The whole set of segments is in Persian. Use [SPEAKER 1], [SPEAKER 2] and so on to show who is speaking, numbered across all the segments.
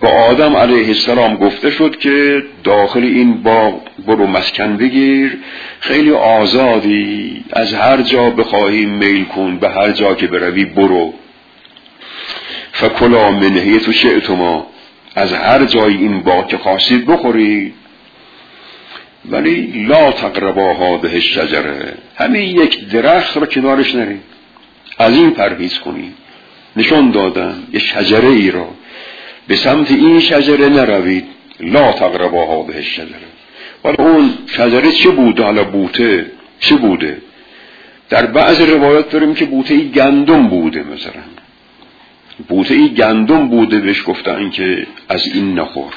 [SPEAKER 1] با آدم علیه السلام گفته شد که داخل این باغ برو مسکن بگیر، خیلی آزادی، از هر جا بخواهی میل کن، به هر جا که بروی برو. فکلا من حیث شئتما، از هر جای این باغ که خواستید بخورید، ولی لا تقربا هذه الشجره، همین یک درخت رو کنارش نرید، از این پرهیز کنید. نشان دادن یه شجره ای را، به سمت این شجره نروید، لا تقربا هذه الشجره. ولی اون شجره چه بوده؟ حالا بوته چه بوده؟ در بعض روایات داریم که بوته ای گندم بوده، مثلا بوته ای گندم بوده، بهش گفتن که از این نخور.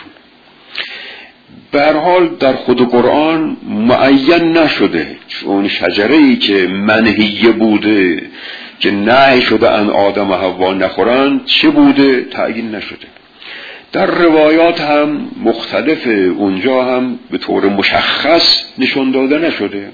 [SPEAKER 1] به هر حال در خود قرآن معین نشده اون شجره ای که منهیه بوده که نهی شده ان آدم و حوا نخورن چه بوده تعیین نشده. در روایات هم مختلف، اونجا هم به طور مشخص نشان داده نشده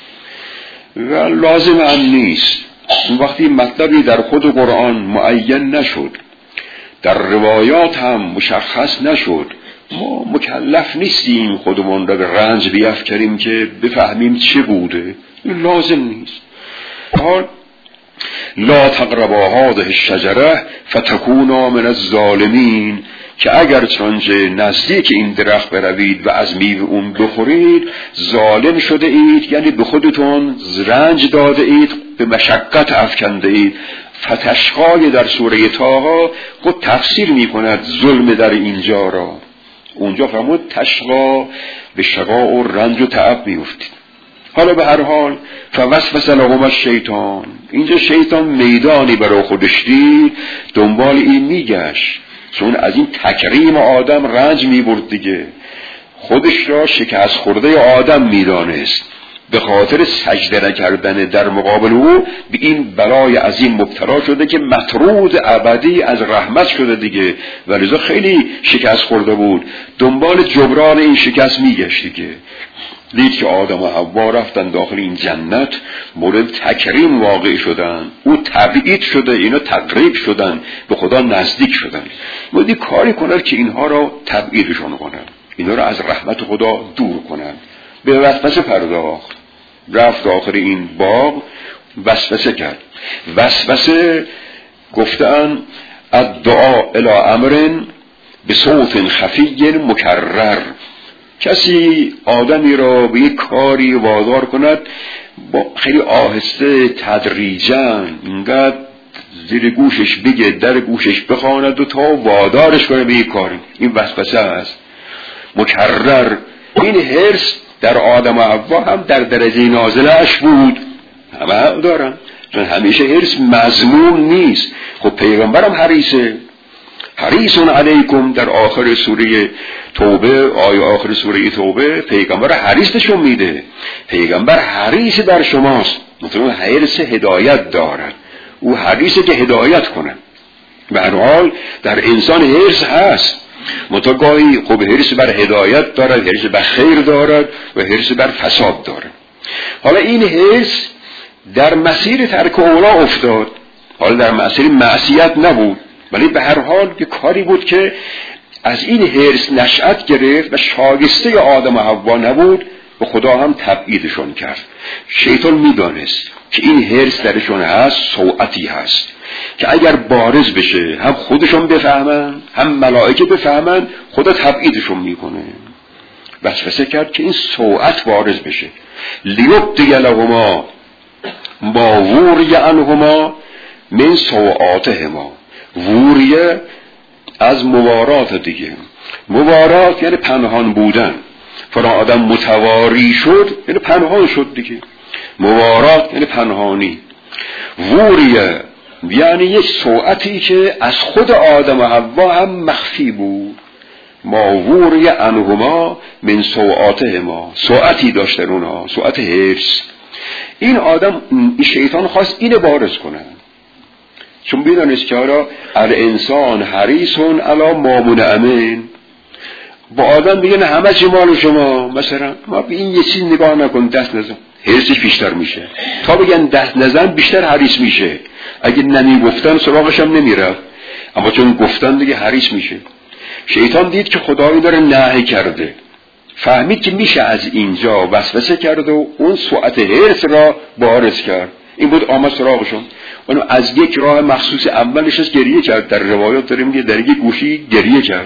[SPEAKER 1] و لازم هم نیست. وقتی مطلبی در خود قرآن معین نشد، در روایات هم مشخص نشد، ما مکلف نیستیم خودمون را به رنج بیفکنیم که بفهمیم چه بوده، لازم نیست. حال لا تقربا هذه الشجره فتکونا من الظالمین، که اگر چنانچه نزدیک این درخت بروید و از میوه اون بخورید ظالم شده اید، یعنی به خودتون رنج داده اید، به مشقت افکنده اید. فتشقای در سوره طه خود تفسیر می کند ظلم در اینجا را. اونجا فرمود تشقا، به شقا و رنج و تعب می افتید. حالا به هر حال فوسوس لهما الشیطان، اینجا شیطان میدانی برای خودش دید، دنبال این میگشت، چون از این تکریم آدم رنج میبرد دیگه، خودش را شکست خورده آدم میدانست، به خاطر سجده نکردن در مقابل او به این بلای عظیم مبتلا شده که مطرود ابدی از رحمت شده دیگه، ولذا خیلی شکست خورده بود، دنبال جبران این شکست میگشت دیگه. دید که آدم و حوا رفتن داخل این جنت، مورد تکریم واقع شدن، او تبعید شده، اینا تقریب شدن، به خدا نزدیک شدن. باید کاری کنن که اینها را تبعیدشون کنن، اینا را از رحمت خدا دور کنن. به وسوسه پرداخت، رفت داخل این باغ، وسوسه کرد. وسوسه گفتن الدعاء الی امر بصوت خفی مکرر، کسی آدمی را به یک کاری وادار کند با خیلی آهسته تدریجاً، اینقدر زیر گوشش بگه، در گوشش بخواند و تا وادارش کنه به یک کاری، این وسوسه است مکرر. این حرص در آدم و حوا هم در درجه نازلش بود، همه دارن، چون همیشه حرص مذموم نیست. خب پیغمبرم حریصون علیکم، در آخر سوره توبه، آیه آخر سوره توبه پیغمبر حریصشون میده، پیغمبر حریص در شماست، مثلا حرص هدایت دارد، او حریصه که هدایت کنه. به هر حال در انسان حرص هست، متگاهی خب حرص بر هدایت دارد، حرص بر خیر دارد و حرص بر فساد دارد. حالا این حرص در مسیر ترک اولا افتاد، حالا در مسیر معصیت نبود، ولی به هر حال که کاری بود که از این حرص نشأت گرفت و شایسته آدم و حوا نبود، به خدا هم تبعیدشون کرد. شیطان میدانست که این حرص درشون هست، سوءتی هست که اگر بارز بشه هم خودشون بفهمن هم ملائکه بفهمن، خدا تبعیدشون میکنه. وسوسه کرد که این سوءت بارز بشه. لیبدی لهما ما وری عنهما من سوءاتهما. وریه از موارات دیگه، موارات یعنی پنهان بودن، فرا آدم متواری شد یعنی پنهان شد دیگه، موارات یعنی پنهانی. وریه یعنی یک سوءتی که از خود آدم و حوا هم مخفی بود. ما وری عنهما من سوءاتهما، سوءتی داشتن اونها، سوءت حرص. این آدم، این شیطان خواست اینو بارز کنه، چون بیدانست که آرا الانسان حریصون علی ما منعمین. با آدم بگن همه چی مال شما، مثلا ما به این یه چیز نگاه نکن، دست نزن، حرصش بیشتر میشه. تا بگن دست نزن بیشتر حریص میشه. اگه نمی گفتن سراغش هم نمیرفت، اما چون گفتن دیگه حریص میشه. شیطان دید که خدایی داره نهی کرده، فهمید که میشه از اینجا وسوسه کرد و اون ساعت حرص را بارز کرد. این بود آمد سراغشون. اونو از یک راه مخصوص اولش از گریه کرد. در روایات داریم که در یک گوشی گریه کرد،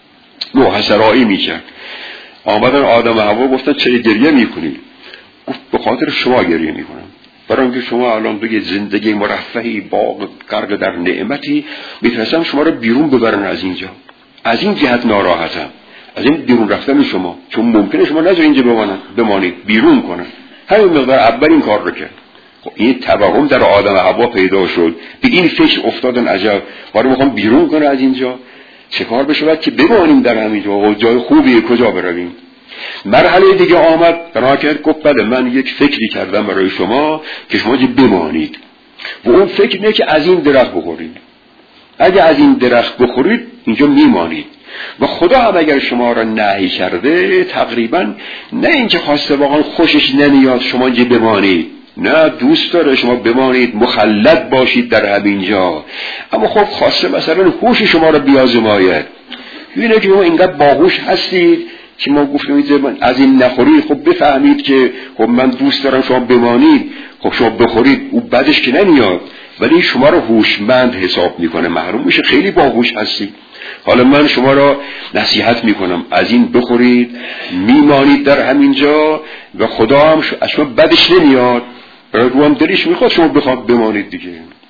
[SPEAKER 1] محسرایی میکرد. آمدن آدم و حوا گفتن چه گریه میکنی؟ گفت به خاطر شما گریه میکنم، برای اینکه شما الان توی زندگی مرفهی باغ غرق در نعمتی، میترسم شما رو بیرون ببرن از اینجا. از این جهت ناراحتم، از این بیرون رفتن شما، چون ممکنه شما نذارین اینجا بمانید، بیرون کنن. همین مقدار اول این کار رو کرد. خب این توهم در آدم و حوا پیدا شد، به این فکر افتادن عجب ما میخوام بیرون کنه از اینجا، چه کار بشه که بمانیم در همینجا و جای خوبیه کجا برویم. مرحله دیگه آمد، بنا کرد گفت بله من یک فکری کردم برای شما که شما جی بمانید و اون فکر نه که از این درخت بخورید. اگه از این درخت بخورید اینجا میمانید و خدا هم اگر شما را نهی کرده تقریبا نه اینکه خواسته واقعا خوشش نمیاد شما جی بمانید، نه دوست داره شما بمانید مخلد باشید در همینجا، اما خب خواسته مثلا هوش شما را بیازماید. اینه که شما اینقدر باهوش هستید که ما گفتیم از این نخورید، خب بفهمید که خب من دوست دارم شما بمانید، خب شما بخورید او بعدش که نمیاد، ولی شما رو هوشمند حساب میکنه، محروم میشه. خیلی باهوش هستید. حالا من شما را نصیحت میکنم از این بخورید، میمانید در همینجا و خدا هم از شما بعدش نمیاد، رو هم دلش میخواد شما بخواد بمانید دیگه.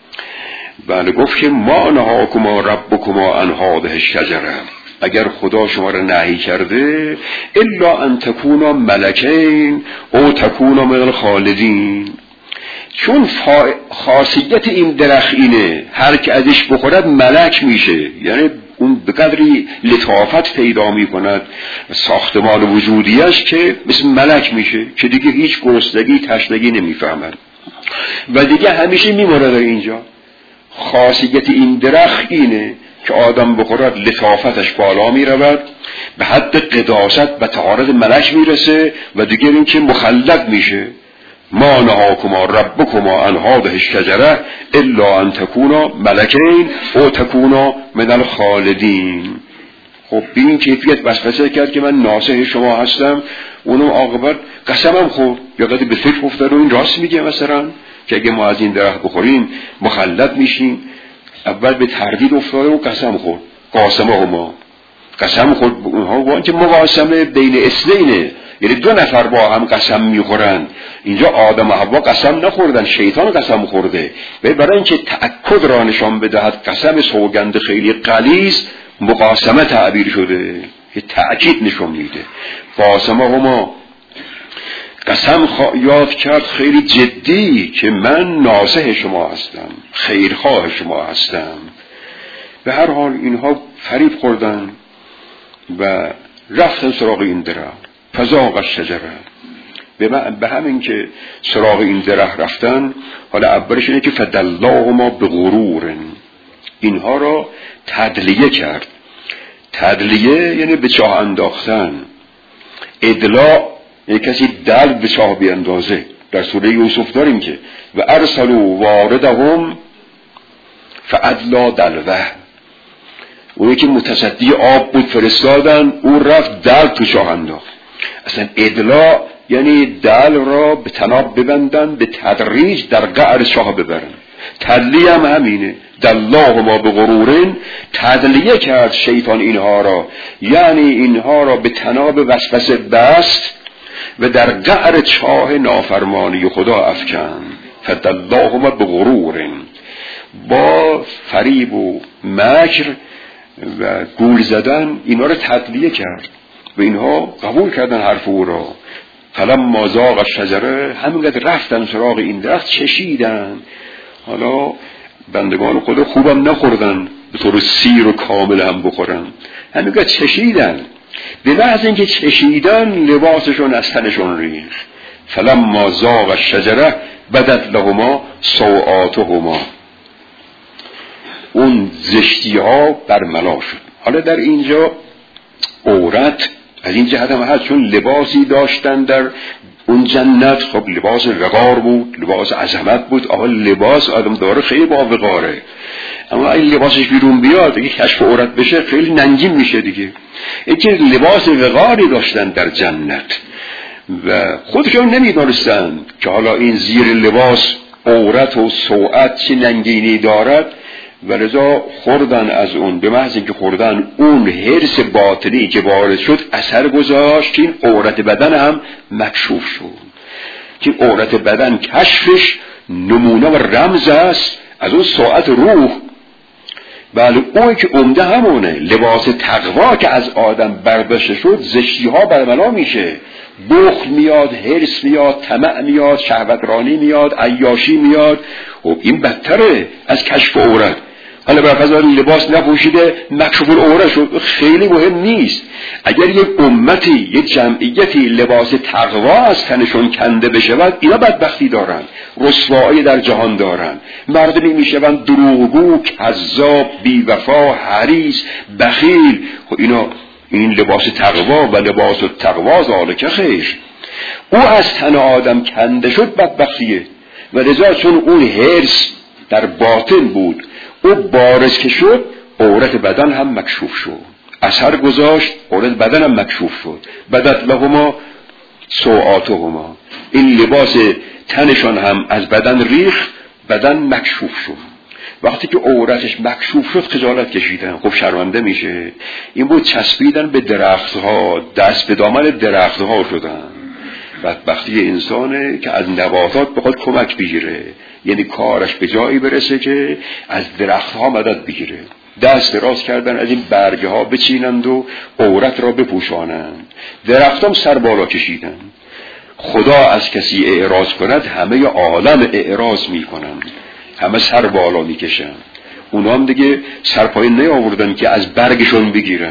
[SPEAKER 1] بله گفت که ما نهاکما ربکما عن هذه الشجره، اگر خدا شما را نهی کرده الا ان تکونا ملکین او تکونا من الخالدین، چون خاصیت این درخت اینه هر که ازش بخورد ملک میشه، یعنی اون به قدری لطافت پیدا میکند ساختمان وجودیش که مثل ملک میشه که دیگه هیچ گرسنگی تشنگی نمیفهمد و دیگه همیشه میمونه در اینجا. خاصیت این درخت اینه که آدم بخورد لطافتش بالا می رود، به حد قداست و تعارض ملک میرسه و دیگر این که مخلد میشه. ما نهاکما ربکما عن هذه الشجره الا ان تکونا ملکین او تکونا من الخالدین. خب ببین کیفیت وسوسه کرد که من ناصح شما هستم، اونم عاقبت قسمم خورد یا قدی به فکر افتاد و این راست میگه مثلا که اگه ما از این درخت بخوریم مخلد میشیم. اول به تردید افتاده و قسم خورد، قسم خورد اونها با اینکه مقاسمه بین اثنینه، یعنی دو نفر با هم قسم میخورن. اینجا آدم و حوا قسم نخوردن، شیطان قسم خورده. برای اینکه تأکد را نشان بدهد قسم سوگند خیلی غلیظ مقاسمه تعبیر شده، یه تأکید نشون میده. قاسمه هما قسم یاد کرد خیلی جدی که من ناصح شما هستم، خیرخواه شما هستم. به هر حال اینها فریب خوردن و رفتن سراغ این درخت، فذاق الشجره. به همین که سراغ این درخت رفتن، حالا اولش اینه که فدلاهما بغرور، اینها را تدلیه کرد. تدلیه یعنی به چاه انداختن. ادلا یعنی کسی دل به چاه بیاندازه. در سوره یوسف داریم که و ارسلوا واردهم فادلا دلوه، اونی که متصدی آب بود فرستادن، اون رفت دل تو چاه انداخت. اصلا ادلا یعنی دل را به تناب ببندن، به تدریج در قعر چاه ببرن. تدلیه هم همینه، دلاهما بغرورن، تدلیه کرد شیطان اینها را، یعنی اینها را به تناب وسوسه بست و در قعر چاه نافرمانی خدا افکن. فدلاهما بغرورن، با فریب و مکر و گول زدن اینا را تدلیه کرد و اینها قبول کردن حرف او را. فلما ذاق الشجره، همینقدر رفتن سراغ این درخت چشیدن. حالا بندگان خدا خوبم نخوردن به طور سیر و کامل هم بخورن، همینقدر چشیدن. به محض اینکه چشیدن لباسشون از تنشون ریخت. فلما ذاق الشجره بدت لهما سوآتهما، اون زشتی ها برملا شد. حالا در اینجا عورت از این جهت هم هست چون لباسی داشتن در اون جنت، خب لباس وقار بود، لباس عظمت بود. آقا لباس آدم داره خیلی با وقاره، اما این لباسش بیرون بیاد اگه کشف عورت بشه خیلی ننگین میشه دیگه. اینکه لباس وقاری داشتن در جنت و خودشون نمیدونستن که حالا این زیر لباس عورت و سوءت چه ننگینی دارد و لذا خوردن از اون. به محض اینکه خوردن اون حرص باطنی که وارد شد اثر گذاشت که این عورت بدن هم مکشوف شد، که عورت بدن کشفش نمونه و رمز است از اون ساعت روح. بله اون که عمده همونه لباس تقوا که از آدم برداشته شد زشتی ها برملا میشه، بخل میاد، حرص میاد، طمع میاد، شهوترانی میاد، عیاشی میاد. خب این بدتره از کشف عورت. حالا برفضل لباس نپوشیده مکشوف العورت شد، خیلی مهم نیست. اگر یک امتی یک جمعیتی لباس تقوا از تنشون کنده بشود اینا بدبختی دارن، رسوایی در جهان دارن، مردمی میشوند دروغگو، کذاب، بیوفا، حریص، بخیل. خب اینا این لباس تقوا و لباس التقوا ذالک خیر. او از تن آدم کنده شد بدبختیه و لذا چون اون حرص در باطن بود او بارز که شد عورت بدن هم مکشوف شد، اثر گذاشت، عورت بدن هم مکشوف شد. بدت لهما سوآتهما، این لباس تنشان هم از بدن ریخت، بدن مکشوف شد. وقتی که عورتش مکشوف شد خجالت کشیدن، خب شرمنده میشه. این بود چسبیدن به درختها، دست به دامن درختها شدن. بدبختی انسانه که از نباتات بخواد کمک بگیره، یعنی کارش به جایی برسه که از درختها مدد بگیره. دست دراز کردن از این برگه ها بچینند و عورت را بپوشانند. درختام سر بالا کشیدن. خدا از کسی اعراض کند همه عالم اعراض میکنند، همه سر بالا میکشن. اونا هم دیگه سر پایین نیاوردن که از برگشون بگیرن.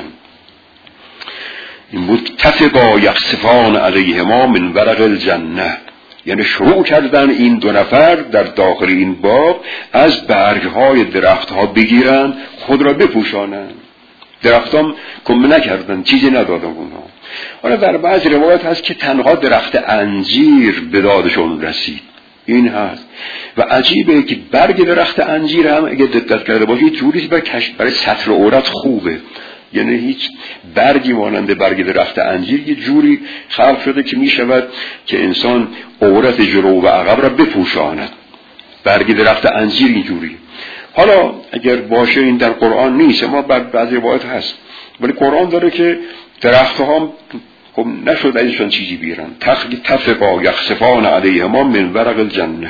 [SPEAKER 1] این بود تفقا یخسفان علیهما من ورق الجنه، یعنی شروع کردن این دو نفر در داخل این باغ از برگهای درختها بگیرن خود را بپوشانن. درختام کم نکردن، چیزی ندادن اونها. حالا در بعض روایت هست که تنها درخت انجیر به دادشون رسید، این هست. و عجیبه که برگ درخت انجیر هم اگه دقت کرده باشید جوری برای سطر عورت خوبه، یعنی هیچ برگی مانند برگ درخت انجیر یه جوری خلق شده که می شود که انسان عورت جلو و عقب را بپوشاند. برگ درخت انجیر اینجوری. حالا اگر باشه این در قرآن نیست، اما بعضی روایت هست، ولی قرآن داره که درخت ها خب نشد ازشان چیزی بیرن. تفقا یخسفان علیهما من ورق الجنه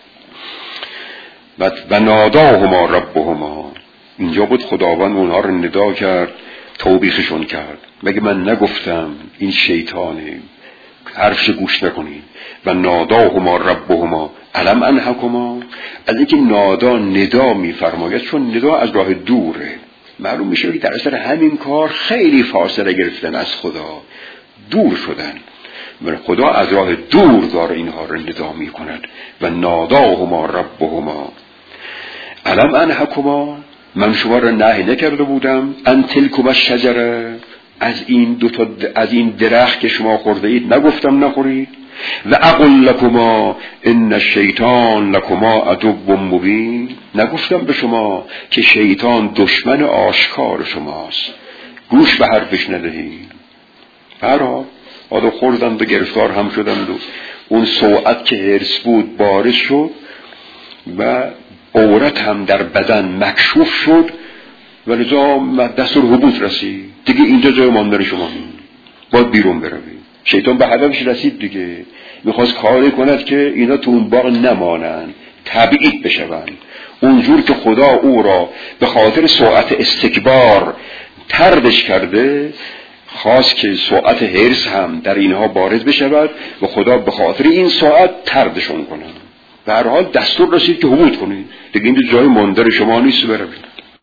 [SPEAKER 1] و ناداهما ربهما. اینجا بود خداوند اونها رو ندا کرد، توبیخشون کرد. مگه من نگفتم این شیطانه، حرفش گوش نکنید. و ناداهما ربهما الم انهکما. از اینکه نادا ندا میفرماید، چون ندا از راه دوره، معلوم میشه که در اثر همین کار خیلی فاصله گرفتن از خدا، دور شدن. و خدا از راه دور داره اینها رو ندا میکند. و ناداهما ربهما الم انهکما، من شما را نهی نکرده بودم ان تلکما الشجره، از این درخت که شما خورده اید نگفتم نخورید. و اقل لکما ان الشیطان لکما عدو مبین، نگفتم به شما که شیطان دشمن آشکار شماست، گوش به حرفش ندهید. برای آدو خوردند و گرفتار هم شدند و اون سوءت که حرص بود بارز شد و عورت هم در بدن مکشوف شد و لذا دستور حبوط رسید. دیگه اینجا جای ماندن شما باید بیرون بروید. شیطان به هدفش رسید دیگه، میخواست کاری کند که اینا تو اون باغ نمانن، تبعید بشون. اونجور که خدا او را به خاطر سوءت استکبار طردش کرده، خواست که سوءت حرص هم در اینها بارز بشود و خدا به خاطر این سوءت طردشون کنه. به هر حال دستور رسید که حبوط کنید، دیگه اینجا جای ماندن شما نیست، بروید.